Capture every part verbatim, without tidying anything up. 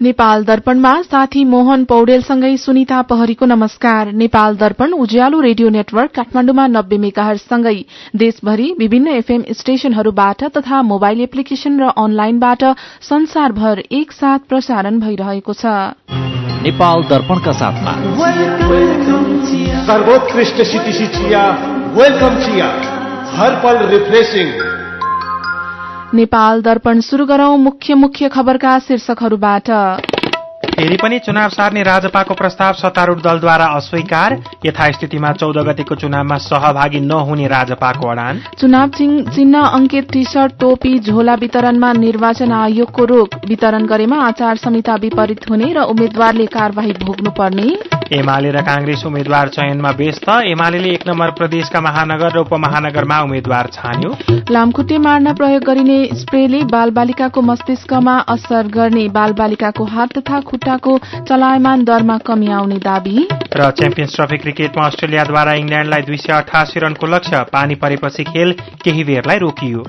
नेपाल दर्पणमा साथी मोहन पौडेलसँगै सुनिता पहरीको नमस्कार। नेपाल दर्पण उज्यालो रेडियो नेटवर्क काठमाण्डुमा नब्बे मेगाहर्जसँगै देशभरि विभिन्न एफएम स्टेशनहरूबाट तथा मोबाइल एप्लिकेशन र अनलाइनबाट संसारभर एकसाथ प्रसारण भइरहेको छ। नेपाल दर्पणका साथमा सर्वोत्कृष्ट सिटिसी चिया, वेलकम चिया, हर पल रिफ्रेशिङ। नेपाल दर्पण शुरू गरौं मुख्य मुख्य खबरका शीर्षकहरूबाट। फेरि पनि चुनाव सार्ने राजपाको प्रस्ताव सत्तारूढ दलद्वारा अस्वीकार। यथास्थितिमा चौध गतेको चुनावमा सहभागी नहुने राजपाको अडान। चुनाव चिन्ह अंकित टी शर्ट, टोपी, झोला वितरणमा निर्वाचन आयोगको रोक। वितरण गरेमा आचार संहिता विपरीत हुने र उम्मेद्वारले कार्यवाही भोग्नुपर्ने। एमाले र कांग्रेस उम्मेद्वार चयनमा व्यस्त। एमाले एक नम्बर प्रदेशका महानगर र उपमहानगरमा उम्मेद्वार छान्यो। लामखुट्टे मार्न प्रयोग गरिने स्प्रेले बालबालिकाको मस्तिष्कमा असर गर्ने। बालबालिकाको हात तथा खुट्टाको चलायमान दरमा कमी आउने दावी। र च्याम्पियन्स ट्रफी क्रिकेटमा अस्ट्रेलियाद्वारा इंग्ल्याण्डलाई दुई सय अठासी रनको लक्ष्य। पानी परेपछि खेल केही बेरलाई रोकियो।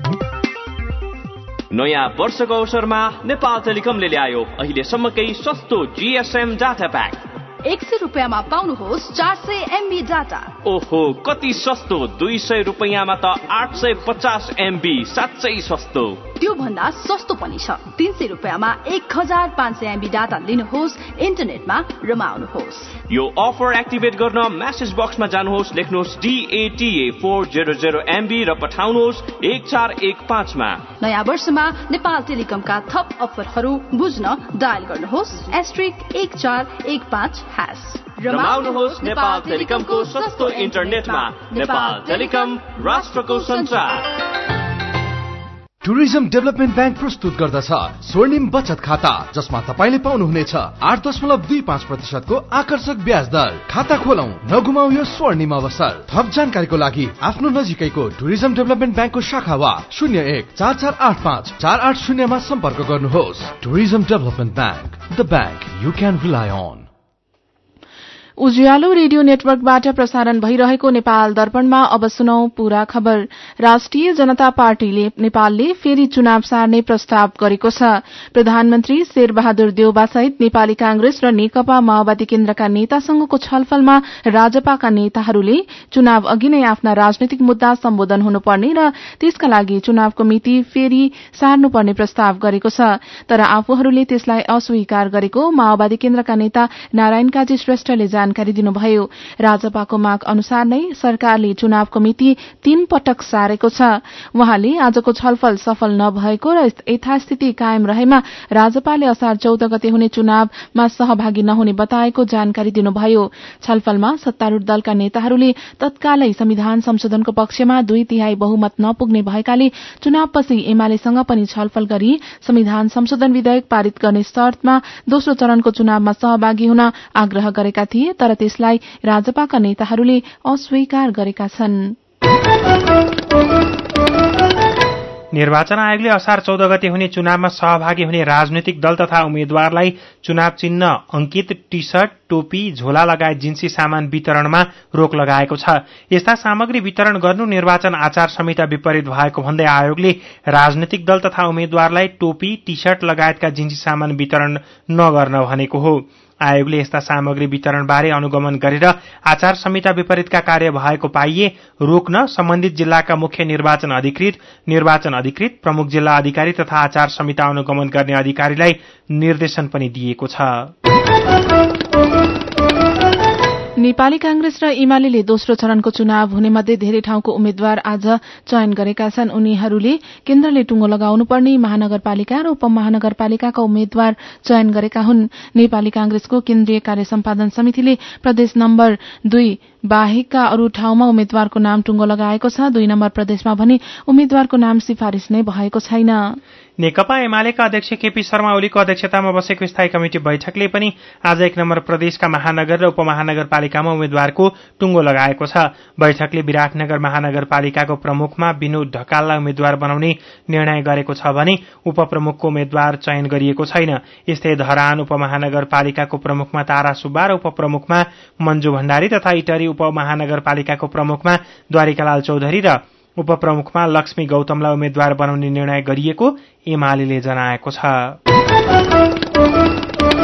नयाँ वर्षको अवसरमा नेपाल टेलिकमले ल्यायो अहिलेसम्मकै सस्तो जीएसएम डाटा प्याक। एक सय रुपियाँमा पाउनुहोस् चार सय एमबी डाटा। ओहो, कति सस्तो! दुई सय रुपियाँमा त आठ सय पचास एमबी। साँच्चै सस्तो। त्यो भन्दा सस्तो पनि छ। तीन सय रुपियाँमा एक हजार पाँच सय एमबी डाटा लिनुहोस्, इन्टरनेटमा रमाउनुहोस्। यो अफर एक्टिभेट गर्न मेसेज बक्समा जानुहोस्, लेख्नुहोस् DATA four zero zero MB र पठाउनुहोस् एक चार एक पाँचमा। नयाँ वर्षमा नेपाल टेलिकमका थप अफरहरू बुझ्न डायल गर्नुहोस् एस्ट्रिक एक चार एक पाँच ह्यास। रमाउनुहोस् नेपाल टेलिकमको सस्तो इन्टरनेटमा। नेपाल टेलिकम, राष्ट्रको सञ्चार। टुरिज्म डेभलपमेन्ट ब्याङ्क प्रस्तुत गर्दछ स्वर्णिम बचत खाता, जसमा तपाईले पाउनुहुनेछ आठ दशमलव दुई पाँच प्रतिशतको आकर्षक ब्याज दर। खाता खोलौं, नगुमाउ यो स्वर्णिम अवसर। थप जानकारीको लागि आफ्नो नजिकैको टुरिज्म डेभलपमेन्ट ब्याङ्कको शाखा वा शून्य एक चार चार आठ पाँच चार आठ शून्यमा सम्पर्क गर्नुहोस्। Tourism development bank, the bank you can rely on. Ujyaalo radio नेटवर्कबाट प्रसारण भइरहेको नेपाल दर्पणमा अब सुनौ पूरा खबर। राष्ट्रिय जनता पार्टीले नेपालले फेरि चुनाव सार्ने प्रस्ताव गरेको छ। प्रधानमन्त्री शेरबहादुर देउबा सहित नेपाली कांग्रेस र नेकपा माओवादी केन्द्रका नेतासँगको छलफलमा राजपाका नेताहरूले चुनाव अघि नै आफ्ना राजनैतिक मुद्दा सम्बोधन हुनुपर्ने र त्यसका लागि चुनावको मिति फेरि सार्नुपर्ने प्रस्ताव गरेको छ। तर आफूहरूले त्यसलाई अस्वीकार गरेको माओवादी केन्द्रका नेता नारायण काजी श्रेष्ठले जानकारी दिनुभयो। राजपाको माग अनुसार नै सरकारले चुनावको मिति तीन पटक सारेको छ। उहाँले आजको छलफल सफल नभएको र यथास्थिति कायम रहेमा राजपाले असार चौध गते हुने चुनावमा सहभागी नहुने बताएको जानकारी दिनुभयो। छलफलमा सत्तारूढ़ दलका नेताहरूले तत्कालै संविधान संशोधनको पक्षमा दुई तिहाई बहुमत नपुग्ने भएकाले चुनावपछि एमालेसँग पनि छलफल गरी संविधान संशोधन विधेयक पारित गर्ने शर्तमा दोस्रो चरणको चुनावमा सहभागी हुन आग्रह गरेका थिए, तर त्यसलाई राजपाका नेताहरूले अस्वीकार गरेका छन्। निर्वाचन आयोगले असार चौध गते हुने चुनावमा सहभागी हुने राजनैतिक दल तथा उम्मेद्वारलाई चुनाव चिन्ह अंकित टी शर्ट, टोपी, झोला लगायत जिन्सी सामान वितरणमा रोक लगाएको छ। यस्ता सामग्री वितरण गर्नु निर्वाचन आचार संहिता विपरीत भएको भन्दै आयोगले राजनैतिक दल तथा उम्मेद्वारलाई टोपी, टी शर्ट लगायतका जिन्सी सामान वितरण नगर्न भनेको हो। आयोगले यस्ता सामग्री वितरणबारे अनुगमन गरेर आचार संहिता विपरीतका कार्य भएको पाइए रोक्न सम्बन्धित जिल्लाका मुख्य निर्वाचन अधिकृत, निर्वाचन अधिकृत, प्रमुख जिल्ला अधिकारी तथा आचार संहिता अनुगमन गर्ने अधिकारीलाई निर्देशन पनि दिएको छ। नेपाली कांग्रेस र एमाले दोस्रो चरणको चुनाव हुने मध्ये धेरै ठाउँको उम्मेद्वार आज चयन गरेका छन्। उनीहरूले केन्द्रले टुङ्गो लगाउनुपर्ने महानगरपालिका र उपमहानगरपालिकाका उम्मेद्वार चयन गरेका हुन्। नेपाली कांग्रेसको केन्द्रीय कार्य सम्पादन समितिले प्रदेश नम्बर दुई बाहेकका अरू ठाउँमा उम्मेद्वारको नाम टुङ्गो लगाएको छ। दुई नम्बर प्रदेशमा भने उम्मेद्वारको नाम सिफारिश नै भएको छैन। नेकपा एमालेका अध्यक्ष केपी शर्मा ओलीको अध्यक्षतामा बसेको स्थायी कमिटी बैठकले पनि आज एक नम्बर प्रदेशका महानगर र उपमहानगरपालिकामा उम्मेद्वारको टुङ्गो लगाएको छ। बैठकले विराटनगर महानगरपालिकाको प्रमुखमा विनोद ढकाललाई उम्मेद्वार बनाउने निर्णय गरेको छ भने उपप्रमुखको उम्मेद्वार चयन गरिएको छैन। यस्तै धरान उपमहानगरपालिकाको प्रमुखमा तारा सुब्बा र उपप्रमुखमा मन्जु भण्डारी तथा इटरी उपमहानगरपालिकाको प्रमुखमा द्वारिकालाल चौधरी र उपप्रमुखमा लक्ष्मी गौतमलाई उम्मेद्वार बनाउने निर्णय गरिएको एमाले जनाएको छ।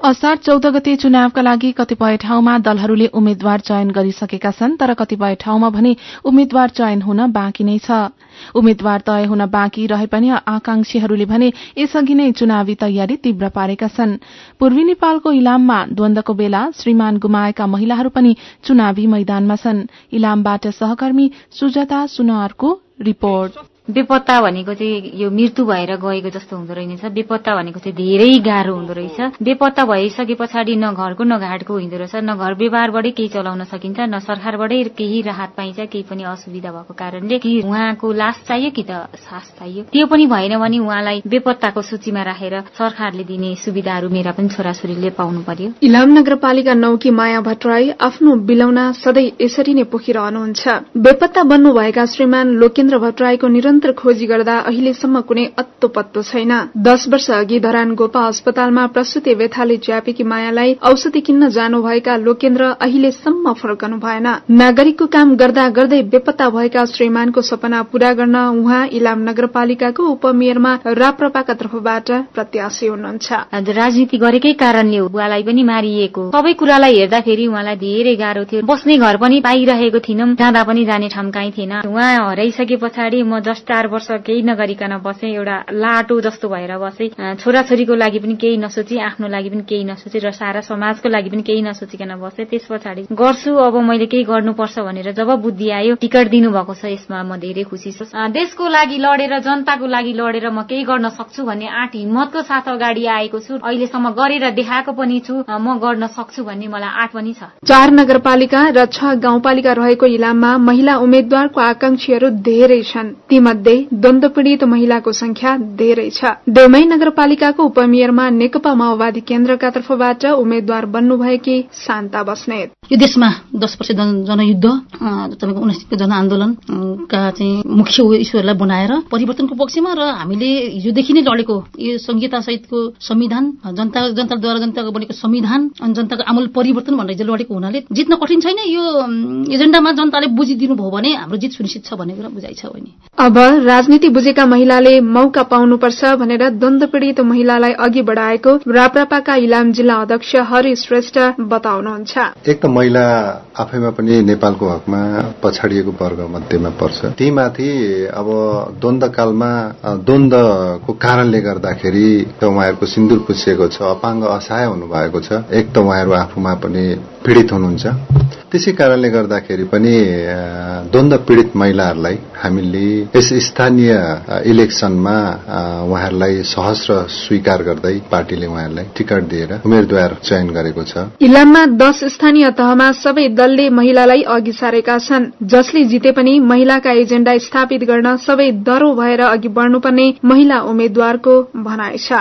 असार चौध गते चुनावका लागि कतिपय ठाउँमा दलहरूले उम्मेद्वार चयन गरिसकेका छन्, तर कतिपय ठाउँमा भने उम्मेद्वार चयन हुन बाँकी नै छ। उम्मेद्वार तय हुन बाँकी रहे पनि आकांक्षीहरूले भने यसअघि नै चुनावी तयारी तीव्र पारेका छन्। पूर्वी नेपालको इलाममा द्वन्द्वको बेला श्रीमान गुमाएका महिलाहरू पनि चुनावी मैदानमा छन्। इलामबाट सहकर्मी सुजाता सुनारको रिपोर्ट। बेपत्ता भनेको चाहिँ यो मृत्यु भएर गएको जस्तो हुँदो रहेछ। बेपत्ता भनेको चाहिँ धेरै गाह्रो हुँदो रहेछ। बेपत्ता भइसके पछाडि न घरको न घाटको हुँदो रहेछ, न घर व्यवहारबाटै केही चलाउन सकिन्छ, न सरकारबाटै केही राहत पाइन्छ। केही पनि असुविधा भएको कारणले कि उहाँको लास चाहियो कि त सास चाहियो। त्यो पनि भएन भने उहाँलाई बेपत्ताको सूचीमा राखेर सरकारले दिने सुविधाहरू मेरा पनि छोराछोरीले पाउनु पर्यो। इलाम नगरपालिका नौकी माया भट्टराई आफ्नो बिलौना सधैँ यसरी नै पोखिरहनुहुन्छ। बेपत्ता बन्नुभएका श्रीमान लोकेन्द्र भट्टराईको निरन्तर खोजी गर्दा अहिलेसम्म कुनै अत्तो पत्तो छैन। दश वर्ष अघि धरान गोपा अस्पतालमा प्रसुति व्यथाले च्यापेकी मायालाई औषधि किन्न जानुभएका लोकेन्द्र अहिलेसम्म फर्कनु भएन। नागरिकको काम गर्दा गर्दै बेपत्ता भएका श्रीमानको सपना पूरा गर्न उहाँ इलाम नगरपालिकाको उपमेयरमा राप्रपाका तर्फबाट प्रत्याशी हुनुहुन्छ। राजनीति गरेकै कारणले उहाँलाई पनि मारिएको सबै कुरालाई हेर्दाखेरि उहाँलाई धेरै गाह्रो थियो। बस्ने घर पनि पाइरहेको थिइनौं, जाँदा पनि जाने ठाउँ कहीँ थिएन। उहाँ हराइसके पछाडि म जस्ट चार वर्ष केही नगरिकन बसे, एउटा लाटो जस्तो भएर बसे। छोराछोरीको लागि पनि केही नसोची, आफ्नो लागि पनि केही नसोची र सारा समाजको लागि पनि केही नसोचिकन बसे। त्यस पछाडि गर्छु अब मैले केही गर्नुपर्छ भनेर जब बुद्धि आयो, टिकट दिनुभएको छ, यसमा म धेरै खुसी छु। देशको लागि लडेर जनताको लागि लडेर म केही गर्न सक्छु भन्ने आँट हिम्मतको साथ अगाडि आएको छु। अहिलेसम्म गरेर देखाएको पनि छु, म गर्न सक्छु भन्ने मलाई आँट पनि छ। चार नगरपालिका र छ गाउँपालिका रहेको इलाममा महिला उम्मेद्वारको आकांक्षीहरू धेरै छन्। तीमध्ये द्वन्द्व पीड़ित महिलाको संख्या धेरै छ। डेमै नगरपालिकाको उपमेयरमा नेकपा माओवादी केन्द्रका तर्फबाट उम्मेद्वार बन्नुभएकी शान्ता बस्नेत। यो देशमा दश वर्ष जनयुद्ध, तपाईँको उन्नाइसको जनआन्दोलनका चाहिँ मुख्य इस्युहरूलाई बनाएर परिवर्तनको पक्षमा र हामीले हिजोदेखि नै लडेको यो संहिता सहितको संविधान, जनता जनताद्वारा जनताको बनेको संविधान अनि जनताको आमूल परिवर्तन भनेर हिजो लडेको हुनाले जित्न कठिन छैन। यो एजेन्डामा जनताले बुझिदिनु भयो भने हाम्रो जित सुनिश्चित छ भन्ने कुरा बुझाइ छ। अब राजनीति बुझेका महिलाले मौका पाउनुपर्छ भनेर द्वन्द्व पीड़ित महिलालाई अघि बढ़ाएको राप्रपाका इलाम जिल्ला अध्यक्ष हरि श्रेष्ठ बताउनुहुन्छ। एक त महिला आफैमा पनि नेपालको हकमा पछाडिएको वर्ग मध्येमा पर्छ। ती माथि अब द्वन्द्वकालमा द्वन्द्वको कारणले गर्दाखेरि उहाँहरूको सिन्दूर पुछिएको छ, अपाङ्ग असहाय हुनुभएको छ। एक त उहाँहरू आफूमा पनि पीड़ित हुनुहुन्छ। त्यसै कारणले गर्दाखेरि पनि द्वन्द्व पीड़ित महिलाहरूलाई हामीले यस स्थानीय इलेक्सनमा उहाँहरूलाई सहस्र स्वीकार गर्दै पार्टीले उहाँहरूलाई टिकट दिएर उम्मेद्वार चयन गरेको छ। इलाममा दश स्थानीय तहमा सबै दलले महिलालाई अघि सारेका छन्। जसले जिते पनि महिलाका एजेण्डा स्थापित गर्न सबै दरो भएर अघि बढ्नुपर्ने महिला उम्मेद्वारको भनाइ छ।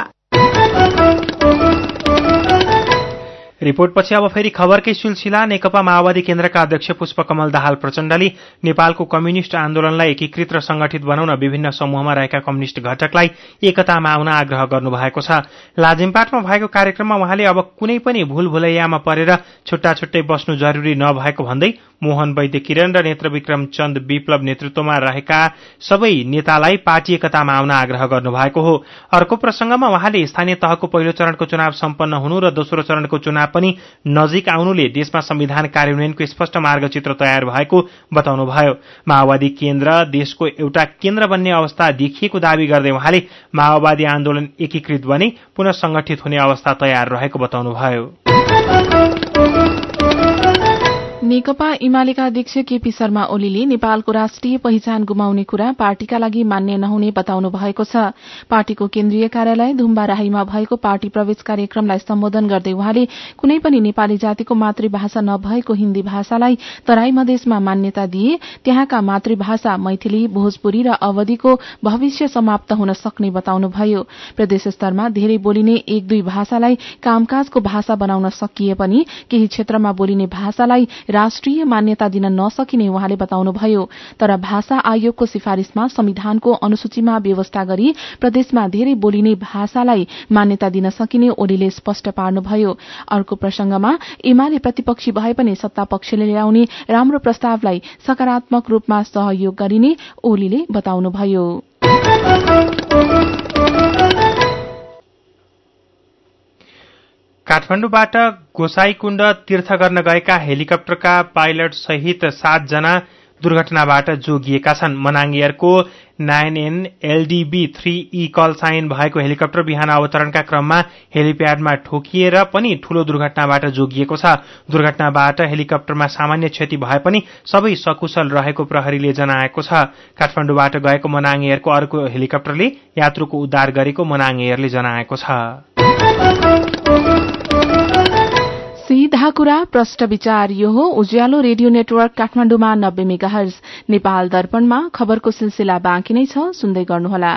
रिपोर्टपछि अब फेरि खबरकै सिलसिला। नेकपा माओवादी केन्द्रका अध्यक्ष पुष्पकमल दाहाल प्रचण्डले नेपालको कम्युनिष्ट आन्दोलनलाई एकीकृत र संगठित बनाउन विभिन्न समूहमा रहेका कम्युनिष्ट घटकलाई एकतामा आउन आग्रह गर्नुभएको छ। लाजिमपाटमा भएको कार्यक्रममा उहाँले अब कुनै पनि भूल भुलैयामा परेर छुट्टा छुट्टै बस्नु जरूरी नभएको भन्दै मोहन वैद्य किरण र नेत्रविक्रम चन्द विप्लव नेतृत्वमा रहेका सबै नेतालाई पार्टी एकतामा आउन आग्रह गर्नुभएको हो। अर्को प्रसंगमा उहाँले स्थानीय तहको पहिलो चरणको चुनाव सम्पन्न हुनु र दोस्रो चरणको चुनाव पनि नजिक आउनुले देशमा संविधान कार्यान्वयनको स्पष्ट मार्गचित्र तयार भएको बताउनुभयो। माओवादी केन्द्र देशको एउटा केन्द्र बन्ने अवस्था देखिएको दावी गर्दै उहाँले माओवादी आन्दोलन एकीकृत बने पुनः संगठित हुने अवस्था तयार रहेको बताउनुभयो। नेकपा एमालेका अध्यक्ष केपी शर्मा ओलीले नेपालको राष्ट्रिय पहिचान गुमाउने कुरा पार्टीका लागि मान्य नहुने बताउनु भएको छ। पार्टीको केन्द्रीय कार्यालय धुम्बाराहीमा भएको पार्टी प्रवेश कार्यक्रमलाई सम्बोधन गर्दै उहाँले कुनै पनि नेपाली जातिको मातृभाषा नभएको हिन्दी भाषालाई तराई मधेसमा मान्यता दिए त्यहाँका मातृभाषा मैथिली, भोजपुरी र अवधिको भविष्य समाप्त हुन सक्ने बताउनुभयो। प्रदेश स्तरमा धेरै बोलिने एक दुई भाषालाई कामकाजको भाषा बनाउन सकिए पनि केही क्षेत्रमा बोलिने भाषालाई राष्ट्रिय मान्यता दिन नसकिने उहाँले बताउनुभयो। तर भाषा आयोगको सिफारिशमा संविधानको अनुसूचीमा व्यवस्था गरी प्रदेशमा धेरै बोलिने भाषालाई मान्यता दिन सकिने ओलीले स्पष्ट पार्नुभयो। अर्को प्रसंगमा एमाले प्रतिपक्षी भए पनि सत्ता पक्षले ल्याउने राम्रो प्रस्तावलाई सकारात्मक रूपमा सहयोग गरिने ओलीले बताउनुभयो। काठमाडौँबाट गोसाईकुण्ड तीर्थ गर्न गएका हेलिकप्टरका पाइलट सहित सातजना दुर्घटनाबाट जोगिएका छन्। मनाङ एयरको nine N LDB three E call sign भएको हेलिकप्टर बिहान अवतरणका क्रममा हेलिप्याडमा ठोकिएर पनि ठूलो दुर्घटनाबाट जोगिएको छ। दुर्घटनाबाट हेलिकप्टरमा सामान्य क्षति भए पनि सबै सकुशल रहेको प्रहरीले जनाएको छ। काठमाडौँबाट गएको मनाङ एयरको अर्को हेलिकप्टरले यात्रुको उद्धार गरेको मनाङ एयरले जनाएको छ। सीधा कुरा प्रष्ट विचार यो हो उज्यालो रेडियो नेटवर्क काठमाडौँमा नब्बे मेगाहर्ज। नेपाल दर्पणमा खबरको सिलसिला बाँकी नै छ, सुन्दै गर्नुहोला।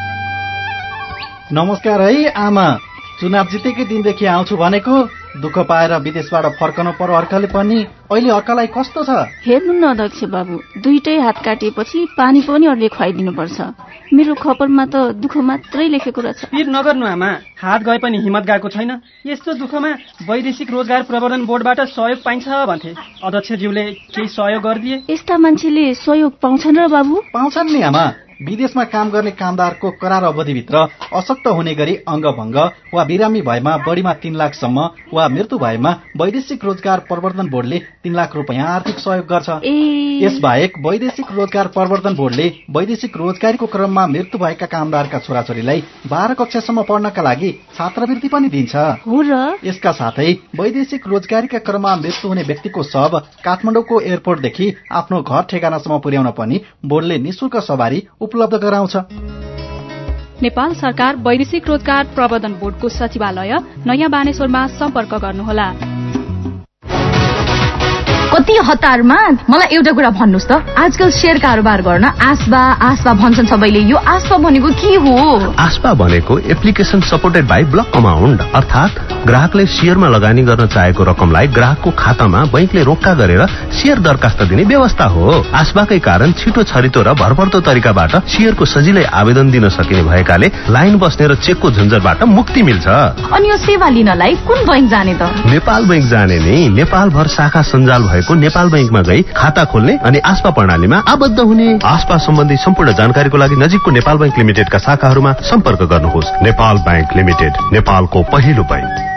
नमस्कार है आमा, चुनाव जितेकै दिनदेखि आउँछु भनेको, दुःख पाएर विदेशबाट फर्कनु पर अर्काले पनि अहिले अर्कालाई कस्तो छ हेर्नु न अध्यक्ष बाबु, दुईटै हात काटिएपछि पानी पनि अरूले खुवाइदिनु पर्छ। मेरो खबरमा त दुःख मात्रै लेखेको रहेछ। पिर नगर्नु आमा, हात गए पनि हिम्मत गएको छैन। यस्तो दुःखमा वैदेशिक रोजगार प्रवर्धन बोर्डबाट सहयोग पाइन्छ भन्थे, अध्यक्षज्यूले केही सहयोग गरिदिए। यस्ता मान्छेले सहयोग पाउँछन् र बाबु? पाउँछन् नि आमा। विदेशमा काम गर्ने कामदारको करार अवधिभित्र अशक्त हुने गरी अङ्गभङ्ग वा बिरामी भएमा बढीमा तीन लाखसम्म वा मृत्यु भएमा वैदेशिक रोजगार प्रवर्धन बोर्डले तीन लाख रुपियाँ आर्थिक सहयोग गर्छ। यसबाहेक वैदेशिक रोजगार प्रवर्धन बोर्डले वैदेशिक रोजगारीको क्रममा मृत्यु भएका कामदारका छोराछोरीलाई बाह्र कक्षासम्म पढ्नका लागि छात्रवृत्ति पनि दिन्छ। हो र? यसका साथै वैदेशिक रोजगारीका क्रममा मृत्यु हुने व्यक्तिको शव काठमाडौँको एयरपोर्टदेखि आफ्नो घर ठेगानासम्म पुर्याउन पनि बोर्डले निशुल्क सवारी उपलब्ध गराउँछ। नेपाल सरकार वैदेशिक रोजगार प्रवर्धन बोर्डको सचिवालय नयाँ बानेश्वरमा सम्पर्क गर्नुहोला। कति हतारमा मलाई एउटा कुरा भन्नुस् त, आजकल शेयर कारोबार गर्न आस्बा आस्बा भन्छन् सबैले। यो आस्बा भनेको के हो? आस्बा भनेको application supported by block amount, अर्थात ग्राहकले शेयरमा लगानी गर्न चाहेको रकमलाई ग्राहकको खातामा बैंकले रोक्का गरेर शेयर दरखास्त दिने व्यवस्था हो। आस्बाकै कारण छिटो छरितो र भरपर्दो तरिकाबाट शेयरको सजिलै आवेदन दिन सकिने भएकाले लाइन बस्ने र चेकको झन्झटबाट मुक्ति मिल्छ। अनि यो सेवा लिनलाई कुन बैंक जाने त? नेपाल बैंक जाने नि। नेपाल भर शाखा सञ्जाल भएको नेपाल बैंकमा गई खाता खोल्ने अनि आस्पा प्रणालीमा आबद्ध हुने। आस्पा सम्बन्धी सम्पूर्ण जानकारीको लागि नजिकको नेपाल बैंक लिमिटेडका शाखाहरूमा सम्पर्क गर्नुहोस्। नेपाल बैंक लिमिटेड, नेपालको पहिलो बैंक।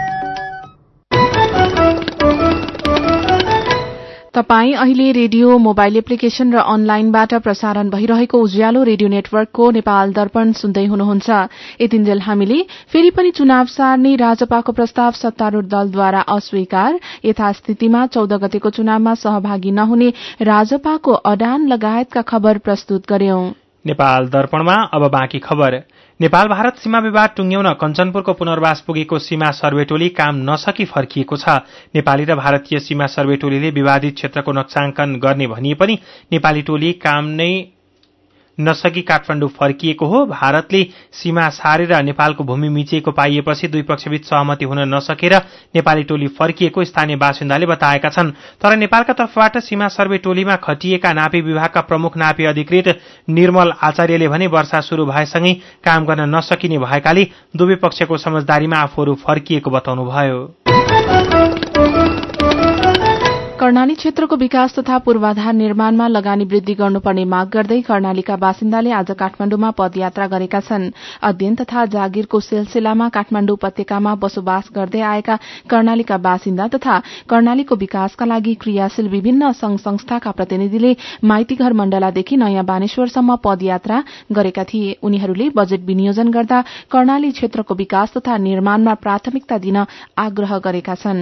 तपाई अहिले रेडियो मोबाइल एप्लिकेशन र अनलाइनबाट प्रसारण भइरहेको उज्यालो रेडियो नेटवर्कको नेपाल दर्पण सुन्दै हुनुहुन्छ। यतिन्जेल हामीले फेरि पनि चुनाव सार्ने राजपाको प्रस्ताव सत्तारूढ़ दलद्वारा अस्वीकार, यथास्थितिमा चौध गतेको चुनावमा सहभागी नहुने राजपाको अडान लगायतका खबर प्रस्तुत गर्यौं। नेपाल दर्पणमा अब बाँकी खबर। नेपाल भारत सीमा विवाद टुंग्याउन कञ्चनपुरको पुनर्वास पुगेको सीमा सर्वे टोली काम नसकी फर्किएको छ। नेपाली र भारतीय सीमा सर्वे टोलीले विवादित क्षेत्रको नक्साङ्कन गर्ने भनिए पनि नेपाली टोली काम नै नसकी काठमाडौँ फर्किएको हो। भारतले सीमा सारेर नेपालको भूमि मिचिएको पाइएपछि दुई पक्षबीच सहमति हुन नसकेर नेपाली टोली फर्किएको स्थानीय बासिन्दाले बताएका छन्। तर नेपालका तर्फबाट सीमा सर्वे टोलीमा खटिएका नापी विभागका प्रमुख नापी अधिकृत निर्मल आचार्यले भने वर्षा शुरू भएसँगै काम गर्न नसकिने भएकाले दुवै पक्षको समझदारीमा आफूहरू फर्किएको बताउनुभयो। कर्णाली क्षेत्रको विकास तथा पूर्वाधार निर्माणमा लगानी वृद्धि गर्नुपर्ने माग गर्दै कर्णालीका बासिन्दाले आज काठमाडौँमा पदयात्रा गरेका छन्। अध्ययन तथा जागिरको सिलसिलामा काठमाडौँ उपत्यकामा बसोबास गर्दै आएका कर्णालीका बासिन्दा तथा कर्णालीको विकासका लागि क्रियाशील विभिन्न संघ संस्थाका प्रतिनिधिले माइतीघर मण्डलादेखि नयाँ बानेश्वरसम्म पदयात्रा गरेका थिए। उनीहरूले बजेट विनियोजन गर्दा कर्णाली क्षेत्रको विकास तथा निर्माणमा प्राथमिकता दिन आग्रह गरेका छन्।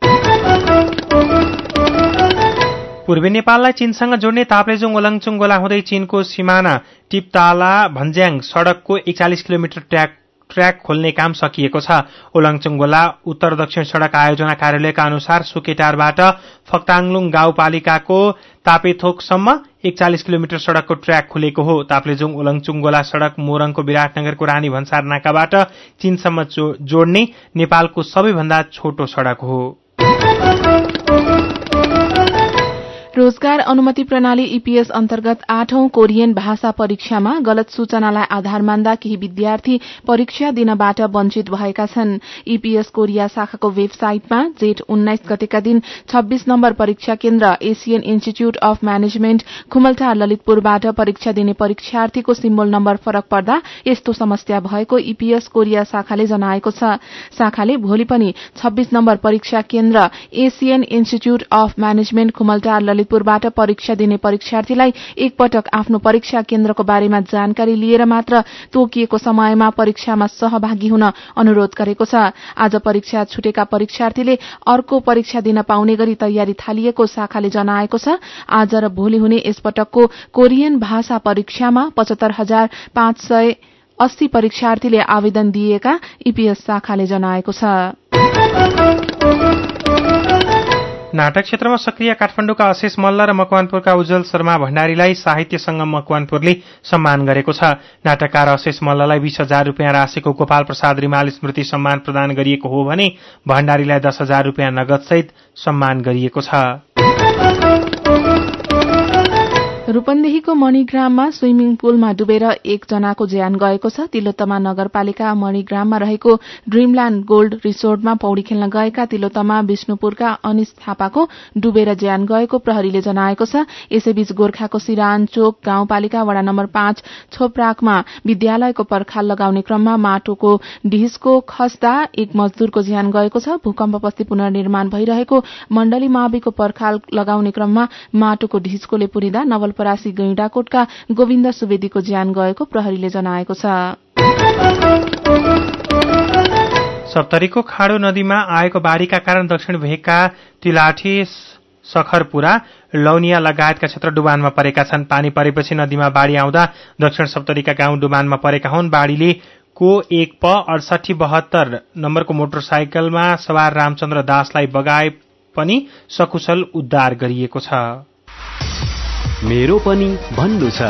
पूर्वी नेपाललाई चीनसँग जोड्ने ताप्लेजुङ ओलङचुङ गोला हुँदै चीनको सिमाना टिपताला भन्ज्याङ सड़कको एकचालिस किलोमिटर ट्र्याक ट्र्याक खोल्ने काम सकिएको छ। ओलङचुङ गोला उत्तर दक्षिण सड़क आयोजना कार्यालयका अनुसार सुकेटारबाट फक्ताङलुङ गाउँपालिकाको तापेथोकसम्म एकचालिस किलोमिटर सड़कको ट्र्याक खुलेको हो। ताप्लेजुङ ओलङचुङ गोला सड़क मोरङको विराटनगरको रानी भन्सार नाकाबाट चीनसम्म जोड्ने नेपालको सबैभन्दा छोटो सड़क हो। रोजगार अनुमति प्रणाली ईपीएस अन्तर्गत आठौं कोरियन भाषा परीक्षामा गलत सूचनालाई आधार मान्दा केही विद्यार्थी परीक्षा दिनबाट वञ्चित भएका छन्। ईपीएस कोरिया शाखाको वेबसाइटमा जेठ उन्नाइस गतेका दिन छब्बीस नम्बर परीक्षा केन्द्र Asian Institute of Management Khumaltar ललितपुरबाट परीक्षा दिने परीक्षार्थीको सिम्बोल नम्बर फरक पर्दा यस्तो समस्या भएको ईपीएस कोरिया शाखाले जनाएको छ। शाखाले भोलि पनि छब्बीस नम्बर परीक्षा केन्द्र Asian Institute of Management Khumaltar ललितपुरबाट परीक्षा दिने परीक्षार्थीलाई एकपटक आफ्नो परीक्षा केन्द्रको बारेमा जानकारी लिएर मात्र तोकिएको समयमा परीक्षामा सहभागी हुन अनुरोध गरेको छ। आज परीक्षा छुटेका परीक्षार्थीले अर्को परीक्षा दिन पाउने गरी तयारी थालिएको शाखाले जनाएको छ। आज र भोलि हुने यसपटकको कोरियन भाषा परीक्षामा पचहत्तर हजार पाँच सय अस्सी परीक्षार्थीले आवेदन दिएका ईपीएस शाखाले जनाएको छ। नाटक क्षेत्रमा सक्रिय काठमाडौँका अशेष मल्ल र मकवानपुरका उज्जवल शर्मा भण्डारीलाई साहित्य संगम मकवानपुरले सम्मान गरेको छ। नाटककार अशेष मल्ललाई बीस हजार रूपियाँ राशिको गोपाल प्रसाद रिमाल स्मृति सम्मान प्रदान गरिएको हो भने भण्डारीलाई दस हजार रूपियाँ नगदसहित सम्मान गरिएको छ। रूपन्देहीको मणिग्राममा स्विमिङ पुलमा डुबेर एकजनाको ज्यान गएको छ। तिलोत्तमा नगरपालिका मणिग्राममा रहेको ड्रीमल्याण्ड गोल्ड रिसोर्टमा पौडी खेल्न गएका तिलोत्तमा विष्णुपुरका अनिश थापाको डुबेर ज्यान गएको प्रहरीले जनाएको छ। यसैबीच गोर्खाको सिरानचोक गाउँपालिका वडा नम्बर पाँच छोप्राकमा विद्यालयको पर्खाल लगाउने क्रममा माटोको ढिस्को खस्दा एक मजदूरको ज्यान गएको छ। भूकम्पपछि पुनर्निर्माण भइरहेको मण्डली माविको पर्खाल लगाउने क्रममा माटोको ढिस्कोले पुरिँदा नवल परासी गैंडाकोटका गोविन्द सुवेदीको ज्यान गएको प्रहरीले जनाएको छ। सप्तरीको खाडो नदीमा आएको बाढ़ीका कारण दक्षिण भेगका तिलाठी सखरपुरा लौनिया लगायतका क्षेत्र डुबानमा परेका छन्। पानी परेपछि नदीमा बाढ़ी आउँदा दक्षिण सप्तरीका गाउँ डुबानमा परेका हुन्। बाढ़ीले को एक प अडसठी बहत्तर नम्बरको मोटरसाइकलमा सवार रामचन्द्र दासलाई बगाए पनि सकुशल उद्धार गरिएको छ। मेरो पनि भन्नु छ।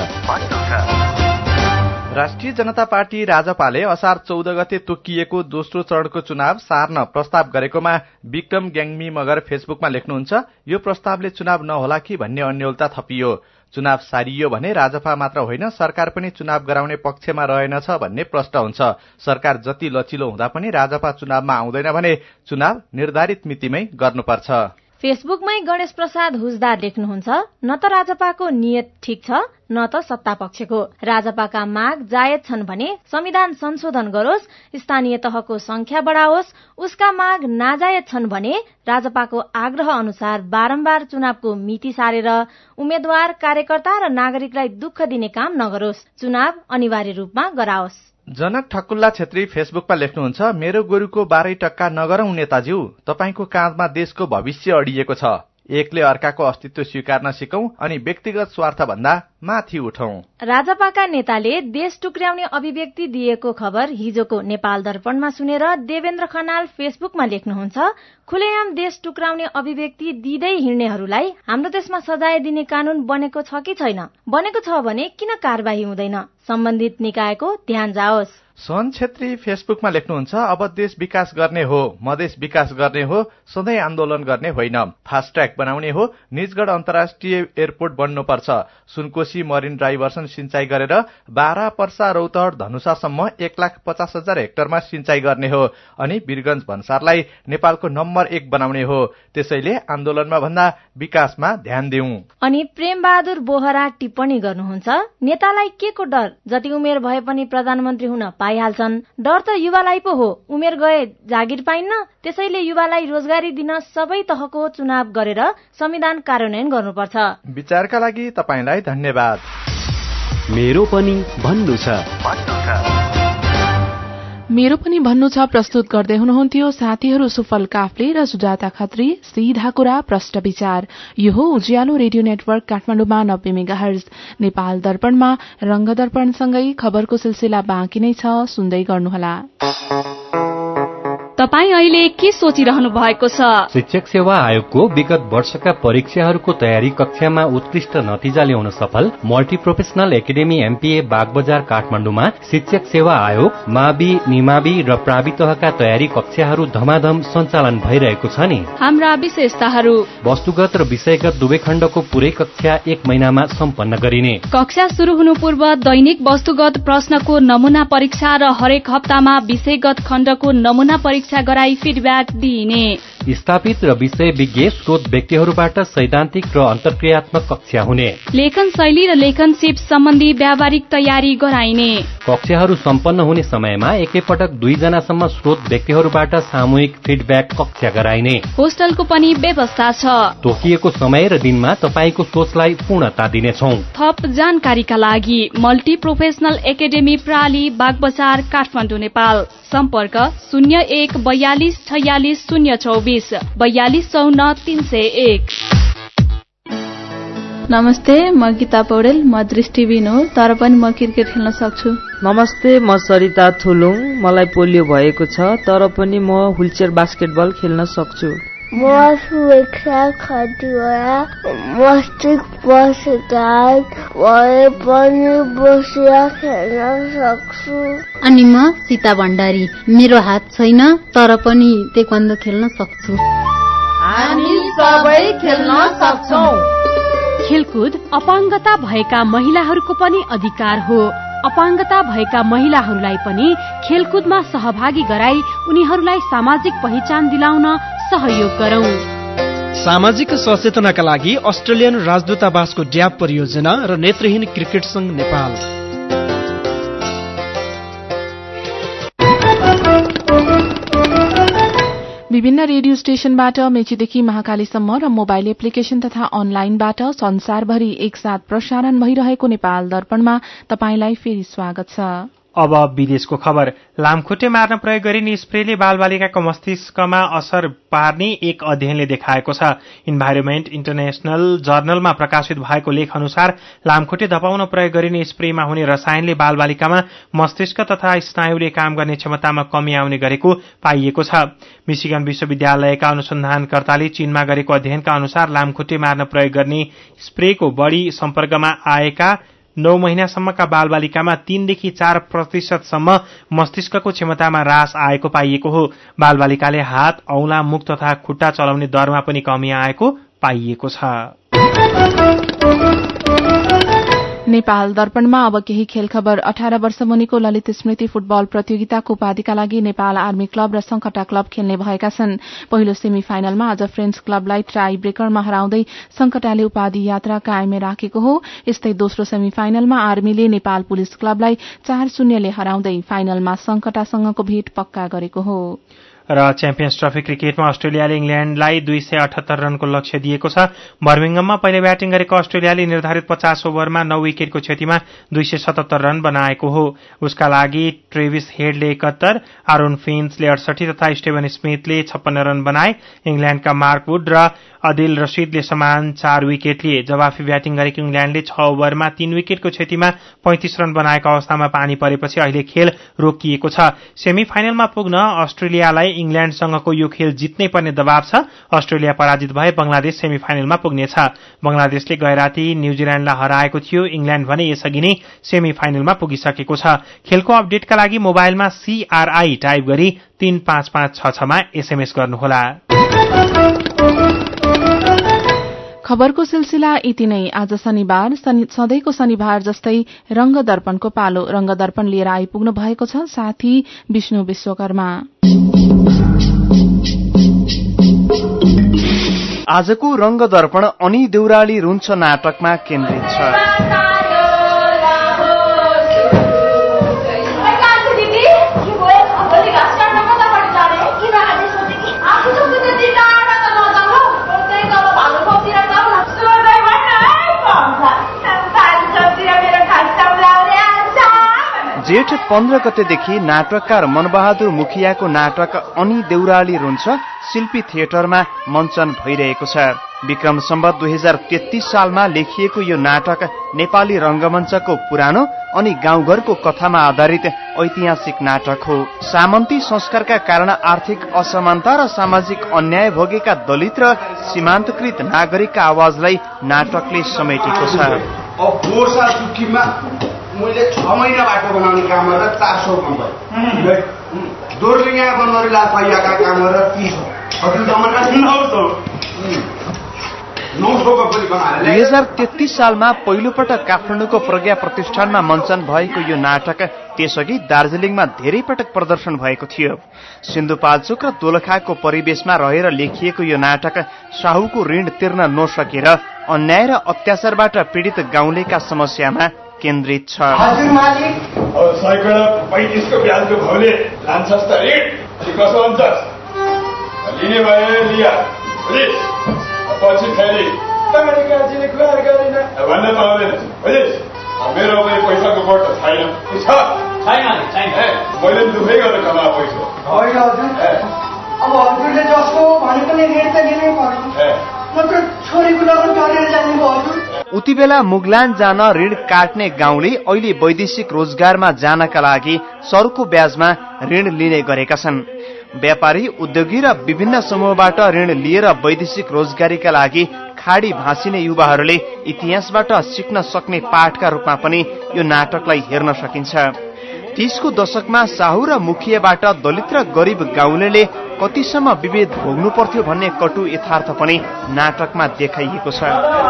राष्ट्रिय जनता पार्टी राजपाले असार चौध गते तोकिएको दोस्रो चरणको चुनाव सार्न प्रस्ताव गरेकोमा विक्रम ग्याङमी मगर फेसबुकमा लेख्नुहुन्छ, यो प्रस्तावले चुनाव नहोला कि भन्ने अन्यलता थपियो। चुनाव सारियो भने राजपा मात्र होइन सरकार पनि चुनाव गराउने पक्षमा रहेनछ भन्ने प्रश्न हुन्छ। सरकार जति लचिलो हुँदा पनि राजपा चुनावमा आउँदैन भने चुनाव निर्धारित मितिमै गर्नुपर्छ। फेसबुकमै गणेश प्रसाद हुजदार लेख्नुहुन्छ, न त राजपाको नियत ठीक छ न त सत्ता पक्षको। राजपाका माग जायज छन् भने संविधान संशोधन गरोस्, स्थानीय तहको संख्या बढाओस्। उसका माग नाजायज छन् भने राजपाको आग्रह अनुसार बारम्बार चुनावको मिति सारेर उम्मेद्वार, कार्यकर्ता र नागरिकलाई दुःख दिने काम नगरोस्। चुनाव अनिवार्य रूपमा गराओस्। जनक ठकुल्ला छेत्री फेसबुकमा लेख्नुहुन्छ, मेरो गोरुको बाह्रै टक्का नगरौं नेताज्यू, तपाईको काँधमा देशको भविष्य अडिएको छ। एकले अर्काको अस्तित्व स्वीकार्न सिकौं अनि व्यक्तिगत स्वार्थ भन्दा माथि उठौं। राजपाका नेताले देश टुक्र्याउने अभिव्यक्ति दिएको खबर हिजोको नेपाल दर्पणमा सुनेर देवेन्द्र खनाल फेसबुकमा लेख्नुहुन्छ, खुलेआम देश टुक्राउने अभिव्यक्ति दिँदै हिँड्नेहरूलाई हाम्रो देशमा सजाय दिने कानून बनेको छ कि छैन? बनेको छ भने किन कारबाही हुँदैन? सम्बन्धित निकायको ध्यान जाओस्। सोन छेत्री फेसबुकमा लेख्नुहुन्छ, अब देश विकास गर्ने हो, मधेस विकास गर्ने हो, सधैँ आन्दोलन गर्ने होइन। फास्ट ट्र्याक बनाउने हो, निजगढ अन्तर्राष्ट्रिय एयरपोर्ट बन्नुपर्छ। सुनकोशी मरिन डाइभर्सन सिंचाई गरेर बाह्र पर्सा रौतहट धनुषासम्म एक लाख पचास हजार हेक्टरमा सिंचाई गर्ने हो अनि वीरगंज भन्सारलाई नेपालको नम्बर एक बनाउने हो। त्यसैले आन्दोलनमा भन्दा विकासमा ध्यान दिउँ। अनि प्रेम बहादुर बोहरा टिप्पणी गर्नुहुन्छ, नेतालाई के को डर? जति उमेर भए पनि प्रधानमन्त्री हुन पाइहाल्छन्। डर त युवालाई पो हो, उमेर गए जागिर पाइन्न। त्यसैले युवालाई रोजगारी दिन सबै तहको चुनाव गरेर संविधान कार्यान्वयन गर्नुपर्छ। विचारका लागि तपाईलाई धन्यवाद। मेरो पनि भन्नु छ। मेरो पनि भन्नु छ प्रस्तुत गर्दै हुनुहुन्थ्यो साथीहरू सुफल काफ्ले र सुजाता खत्री। सीधा कुरा प्रश्न विचार। यो हो उज्यालो रेडियो नेटवर्क काठमाडौँमा नब्बे मेगाहर्ज। नेपाल दर्पणमा रंग दर्पणसँगै खबरको सिलसिला बाँकी नै छ, सुन्दै गर्नुहोला। तपाईँ अहिले के सोचिरहनु भएको छ? शिक्षक सेवा आयोगको विगत वर्षका परीक्षाहरूको तयारी कक्षामा उत्कृष्ट नतिजा ल्याउन सफल multi professional academy MPA Bagbazar काठमाडौँमा शिक्षक सेवा आयोग, मावि, निमावि र प्रावि तहका तयारी कक्षाहरू धमाधम सञ्चालन भइरहेको छ नि। हाम्रा विशेषताहरू: वस्तुगत र विषयगत दुवै खण्डको पूरै कक्षा एक महिनामा सम्पन्न गरिने। कक्षा शुरू हुनु पूर्व दैनिक वस्तुगत प्रश्नको नमूना परीक्षा र हरेक हप्तामा विषयगत खण्डको नमूना परीक्षा गराई फिडब्याक दिइने। स्थापित र विषय विज्ञ स्रोत व्यक्तिहरूबाट सैद्धान्तिक र अन्तर्क्रियात्मक कक्षा हुने। लेखन शैली र लेखन सिप सम्बन्धी व्यावहारिक तयारी गराइने। कक्षाहरू सम्पन्न हुने समयमा एकैपटक दुईजनासम्म स्रोत व्यक्तिहरूबाट सामूहिक फिडब्याक कक्षा गराइने। होस्टलको पनि व्यवस्था छ। तोकिएको समय र दिनमा तपाईको सोचलाई पूर्णता दिनेछौं। थप जानकारीका लागि मल्टी प्रोफेसनल एकाडेमी प्राली, बागबजार, काठमाडौँ, नेपाल। सम्पर्क शून्य एक बयालिस छयालिस शून्य चौबिस बयालिस चौन्न तीन सय एक। नमस्ते, म गीता पौडेल। म दृष्टिविहीन हो, तर पनि म क्रिकेट खेल्न सक्छु। नमस्ते, म सरिता थुलुङ। मलाई पोलियो भएको छ, तर पनि म व्हीलचेयर बास्केटबल खेल्न सक्छु। म सुवेक्षा खतिवडा मस्तिष्क पशुताल भए पनि बसेर खेल्न सक्छु। अनि म सीता भण्डारी। मेरो हात छैन, तर पनि ताइक्वान्डो खेल्न सक्छु। हामी सबै खेल्न सक्छौं। खेलकुद अपाङ्गता भएका महिलाहरूको पनि अधिकार हो। अपाङ्गता भएका महिलाहरूलाई पनि खेलकुदमा सहभागी गराई उनीहरूलाई सामाजिक पहिचान दिलाउन सहयोग गरौं। सामाजिक सचेतनाका लागि अस्ट्रेलियन राजदूतावासको ड्याब परियोजना र नेत्रहीन क्रिकेट संघ नेपाल। विभिन्न रेडियो स्टेशनबाट मेचीदेखि महाकालीसम्म र मोबाइल एप्लिकेशन तथा अनलाइनबाट संसारभरि एकसाथ प्रसारण भइरहेको नेपाल दर्पणमा तपाईंलाई फेरि स्वागत छ। अब विदेशको खबर। लामखुट्टे मार्न प्रयोग गरिने स्प्रेले बालबालिकाको मस्तिष्कमा असर पार्ने एक अध्ययनले देखाएको छ। इन्भाइरोमेन्ट इन्टरनेशनल जर्नलमा प्रकाशित भएको लेख अनुसार लामखुट्टे धपाउन प्रयोग गरिने स्प्रेमा हुने रसायनले बालबालिकामा मस्तिष्क तथा स्नायुले काम गर्ने क्षमतामा कमी आउने गरेको पाइएको छ। मिशिगन विश्वविद्यालयका अनुसन्धानकर्ताले चीनमा गरेको अध्ययनका अनुसार लामखुट्टे मार्न प्रयोग गर्ने स्प्रेको बढ़ी सम्पर्कमा आएका नौ महिनासम्मका बालबालिकामा तीनदेखि चार प्रतिशतसम्म मस्तिष्कको क्षमतामा ह्रास आएको पाइएको हो। बालबालिकाले हात, औंला, मुख तथा खुट्टा चलाउने दरमा पनि कमी आएको पाइएको छ। नेपाल दर्पणमा अब केही खेल खबर। अठार वर्ष मुनिको ललित स्मृति फुटबल प्रतियोगिताको उपाधिका लागि नेपाल आर्मी क्लब र संकटा क्लब खेल्ने भएका छन्। पहिलो सेमी फाइनलमा आज फ्रेन्च क्लबलाई टाई ब्रेकरमा हराउँदै संकटाले उपाधि यात्रा कायमै राखेको हो। यस्तै दोस्रो सेमी फाइनलमा आर्मीले नेपाल पुलिस क्लबलाई चार शून्यले हराउँदै फाइनलमा संकटासँगको भेट पक्का गरेको हो। र च्याम्पियन्स ट्रफी क्रिकेटमा अस्ट्रेलियाले इंग्ल्याण्डलाई दुई सय अठहत्तर रनको लक्ष्य दिएको छ। बर्मिङममा पहिले ब्याटिङ गरेको अस्ट्रेलियाले निर्धारित पचास ओभरमा नौ विकेटको क्षतिमा दुई सय सतहत्तर रन बनाएको हो। उसका लागि ट्रेभिस हेडले एकात्तर, आरोन फिन्चले अडसठी तथा स्टेभन स्मिथले छप्पन्न रन बनाए। इंग्ल्याण्डका मार्क वुड र अदिल रशीदले समान चार विकेट लिए। जवाफी ब्याटिङ गरेको इंग्ल्याण्डले छ ओभरमा तीन विकेटको क्षतिमा पैंतिस रन बनाएको अवस्थामा पानी परेपछि अहिले खेल रोकिएको छ। सेमी फाइनलमा पुग्न अस्ट्रेलियालाई इंग्ल्याण्डसँगको यो खेल जित्नै पर्ने दबाव छ। अस्ट्रेलिया पराजित भए बंगलादेश सेमी फाइनलमा पुग्नेछ। बंगलादेशले गैराती न्यूजील्याण्डलाई हराएको थियो। इंग्ल्याण्ड भने यसअघि नै सेमी फाइनलमा पुगिसकेको छ। खेलको अपडेटका लागि मोबाइलमा सीआरआई टाइप गरी तीन पाँच पाँच छ छमा एसएमएस गर्नुहोला। खबरको सिलसिला यति नै। आज शनिबार सधैँको शनिबार जस्तै रंग दर्पणको पालो। रंग दर्पण लिएर आइपुग्नु भएको छ साथी विष्णु विश्वकर्मा। आजको रंग दर्पण अनि देउराली रुन्छ नाटकमा केन्द्रित छ। जेठ जेठ पन्ध्र गतेदेखि नाटककार मनबहादुर मुखियाको नाटक अनि देउराली रुन्छ शिल्पी थिएटरमा मञ्चन भइरहेको छ। विक्रम सम्वत दुई हजार तेत्तीस सालमा लेखिएको यो नाटक नेपाली रंगमञ्चको पुरानो अनि गाउँघरको कथामा आधारित ऐतिहासिक नाटक हो। सामन्ती संस्कारका कारण आर्थिक असमानता र सामाजिक अन्याय भोगेका दलित र सीमान्तकृत नागरिकका आवाजलाई नाटकले समेटेको छ। मैले छ महिना बाटो बनाउने काम गरेर चार सौ कम भयो। दोर्लिङा बनरी लाफाइयाका काम गरेर तीस हो। दुई हजार तेत्तीस सालमा पहिलोपटक काठमाडौँको प्रज्ञा प्रतिष्ठानमा मञ्चन भएको यो नाटक त्यसअघि दार्जिलिङमा धेरै पटक प्रदर्शन भएको थियो। सिन्धुपाल्चोक र दोलखाको परिवेशमा रहेर लेखिएको यो नाटक साहुको ऋण तिर्न नसकेर अन्याय र अत्याचारबाट पीडित गाउँलेका समस्यामा केन्द्रित छ। हजुर मालिक, सयकडा पैंतिसको ब्याजको भाउले लान्छस् त ऋण? कसो हुन्छस्? लिने भए लिया, बुझिस्? पछि फेरि तपाईँले काजीले खुवार गरिन भन्न पाउँदैनस्, बुझिस्? मेरो पनि पैसाको बोट त छैन। छ छैन छैन मैले दुखै गरेर कमा पैसा होइन हजुर। अब हजुरले जसको भने पनि ऋण त लिनै पर्यो। म त छोरीको लगन गरेर जाने भयो हजुर। उति बेला मुगलान जान ऋण काट्ने गाउँले अहिले वैदेशिक रोजगारमा जानका लागि सरको ब्याजमा ऋण लिने गरेका छन्। व्यापारी, उद्योगी र विभिन्न समूहबाट ऋण लिएर वैदेशिक रोजगारीका लागि खाडी भाँसिने युवाहरूले इतिहासबाट सिक्न सक्ने पाठका रूपमा पनि यो नाटकलाई हेर्न सकिन्छ। तीसको दशकमा साहु र मुखियाबाट दलित र गरीब गाउँलेले कतिसम्म विभेद भोग्नु पर्थ्यो भन्ने कटु यथार्थ पनि नाटकमा देखाइएको छ।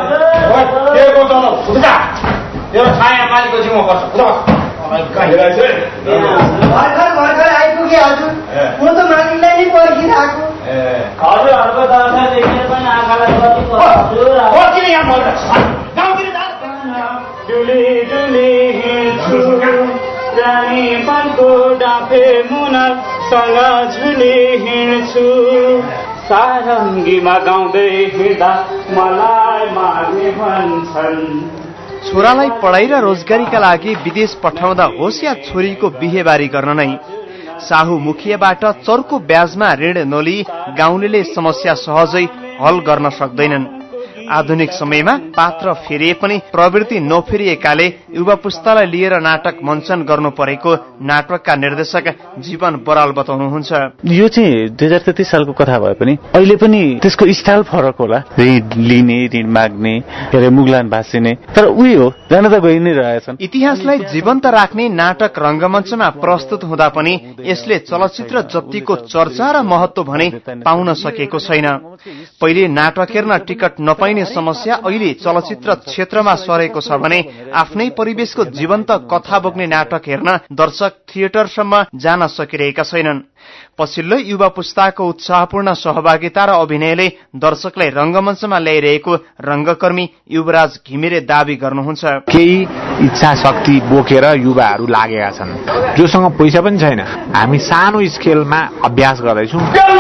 सारङ्गीमा गाउँदै हिँड्दा मलाई मार्ने भन्छन्। छोरालाई पढाइ र रोजगारीका लागि विदेश पठाउँदा होस् या छोरीको बिहेबारी गर्न नै साहु मुखियाबाट चर्को ब्याजमा ऋण नलिई गाउँलेले समस्या सहजै हल गर्न सक्दैनन्। आधुनिक समयमा पात्र फेरिए पनि प्रवृत्ति नफेरिएकाले युवा पुस्तालाई लिएर नाटक मञ्चन गर्नु परेको नाटकका निर्देशक जीवन बराल बताउनुहुन्छ। यो चाहिँ दुई हजार तेत्तीस सालको कथा भए पनि अहिले पनि त्यसको स्टाइल फरक होला। ऋण लिने, ऋण माग्ने, के अरे मुगलान भाँसिने, तर उही हो, जान त गइ नै रहेछन्। इतिहासलाई जीवन्त राख्ने नाटक रंगमञ्चमा प्रस्तुत हुँदा पनि यसले चलचित्र जतिको चर्चा र महत्व भने पाउन सकेको छैन। पहिले नाटक हेर्न टिकट नपाइ समस्या अहिले चलचित्र क्षेत्रमा सरेको छ भने आफ्नै परिवेशको जीवन्त कथा बोक्ने नाटक हेर्न दर्शक थिएटरसम्म जान सकिरहेका छैनन्। पछिल्लो युवा पुस्ताको उत्साहपूर्ण सहभागिता र अभिनयले दर्शकलाई रंगमञ्चमा ल्याइरहेको रंगकर्मी युवराज घिमिरे दावी गर्नुहुन्छ। केही इच्छा शक्ति बोकेर युवाहरू लागेका छन्, जोसँग पैसा पनि छैन। हामी सानो स्केलमा अभ्यास गर्दैछौँ।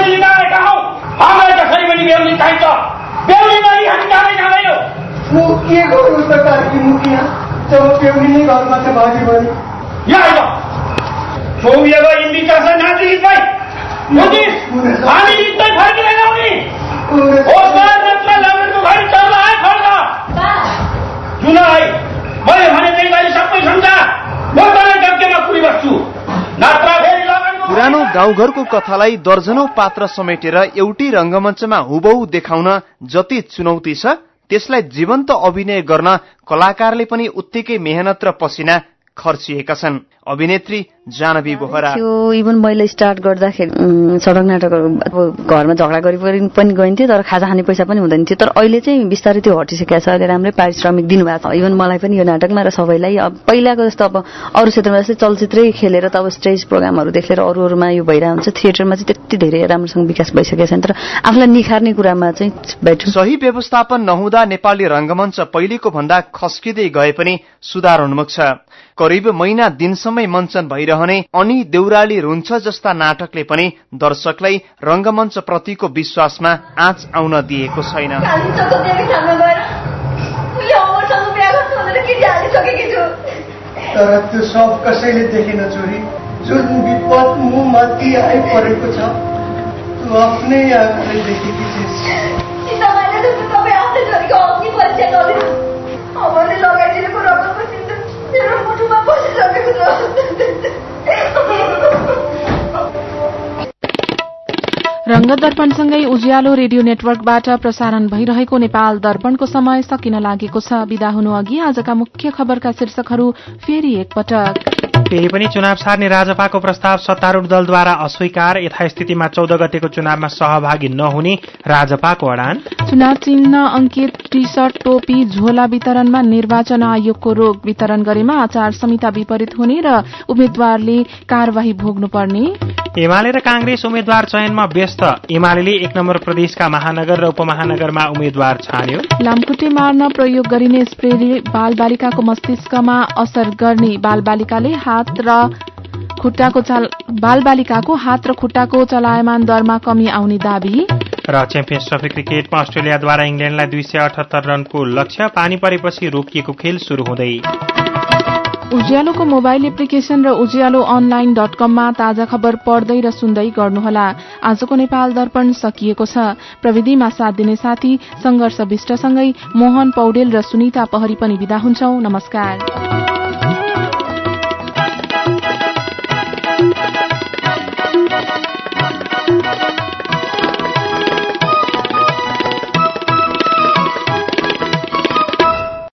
के गर्नु त कार्की मुखिया, जब बेहुली नै घरमा छ भागी भरि यहाँ चौबियाको इन्डिका छ नातिक भाइ मोदिस हामी इत्तै फर्किँदैन नि होस बार मात्र लामको भाइ चल्ला है फर्का जुन है मैले भने त्यही भाइ सबै सम्झा म तँलाई गप्केमा कुरी बस्छु नात्रा फेरि लगानको। पुरानो गाउँघरको कथालाई दर्जनौं पात्र समेटेर एउटै रंगमञ्चमा हुबहु देखाउन जति चुनौती छ त्यसलाई जीवन्त अभिनय गर्न कलाकारले पनि उत्तिकै मेहनत र पसिना खर्चिएका छन्। अभिनेत्री जानवी बोहरा त्यो इभन मैले स्टार्ट गर्दाखेरि सडक नाटकहरू घरमा झगडा गरी पनि गइन्थ्यो, तर खाजा खाने पैसा पनि हुँदैन थियो। तर अहिले चाहिँ बिस्तारै त्यो हटिसकेको छ। अहिले राम्रै पारिश्रमिक दिनुभएको छ। इभन मलाई पनि यो नाटकमा र सबैलाई अब पहिलाको जस्तो अब अरू क्षेत्रमा जस्तै चलचित्रै खेलेर त अब स्टेज प्रोग्रामहरूदेखि लिएर अरू अरूमा यो भइरहेको हुन्छ। थिएटरमा चाहिँ त्यति धेरै राम्रोसँग विकास भइसकेको छैन, तर आफूलाई निखार्ने कुरामा चाहिँ बैठु। सही व्यवस्थापन नहुँदा नेपाली रंगमञ्च पहिलेको भन्दा खस्किँदै गए पनि सुधारोन्मुख छ। करिब महिना दिनसम्मै मञ्चन भइरहने अनि देउराली रुन्छ जस्ता नाटकले पनि दर्शकलाई रंगमञ्च प्रतिको विश्वासमा आँच आउन दिएको छैन। तर त्यो सब कसैले देखेन छोरी। जुन विपद मुमाथि आइपरेको छ त्यो आफ्नै आँखाले देखेकी थिइस्। सीतामाले त तपाईँ आफ्नै छोरीको अग्नि परीक्षा गरिदिनु। अमरले लगाइदिएको रगतको सिन्दुर मेरो मुटुमा पसिसकेको छ। रंगत दर्पणसँगै उज्यालो रेडियो नेटवर्कबाट प्रसारण भइरहेको नेपाल दर्पणको समय सकिन लागेको छ। विदा हुनु अघि आजका मुख्य खबरका शीर्षकहरू फेरि एकपटक। केही पनि चुनाव सार्ने राजपाको प्रस्ताव सत्तारूढ दलद्वारा अस्वीकार। यथास्थितिमा चौध गतेको चुनावमा सहभागी नहुने राजपाको अडान। चुनाव चिन्ह अंकित टी शर्ट टोपी झोला वितरणमा निर्वाचन आयोगको रोक। वितरण गरेमा आचार संहिता विपरीत हुने र उम्मेद्वारले कार्यवाही भोग्नुपर्ने। एमाले र कांग्रेस उम्मेद्वार चयनमा व्यस्त। एमाले एक नम्बर प्रदेशका महानगर र उपमहानगरमा उम्मेद्वार छान्यो। लामखुट्टे मार्न प्रयोग गरिने स्प्रेले बालबालिकाको मस्तिष्कमा असर गर्ने। बालबालिकाले हात र खुट्टाको बालबालिकाको हात र खुट्टाको चलायमान दरमा कमी आउने दावी। र च्याम्पियन्स ट्रफी क्रिकेटमा अस्ट्रेलियाद्वारा इंग्ल्याण्डलाई दुई सय अठहत्तर रनको लक्ष्य। पानी परेपछि रोकिएको खेल शुरू हुँदै। उज्यालोको मोबाइल एप्लिकेशन र उज्यालो अनलाइन डट कममा ताजा खबर पढ्दै र सुन्दै गर्नुहोला। आजको नेपाल दर्पण सकिएको छ। प्रविधिमा साथ दिने साथी संघर्ष विष्टसँगै मोहन पौडेल र सुनिता पहरी पनि विदा हुन्छौ। नमस्कार।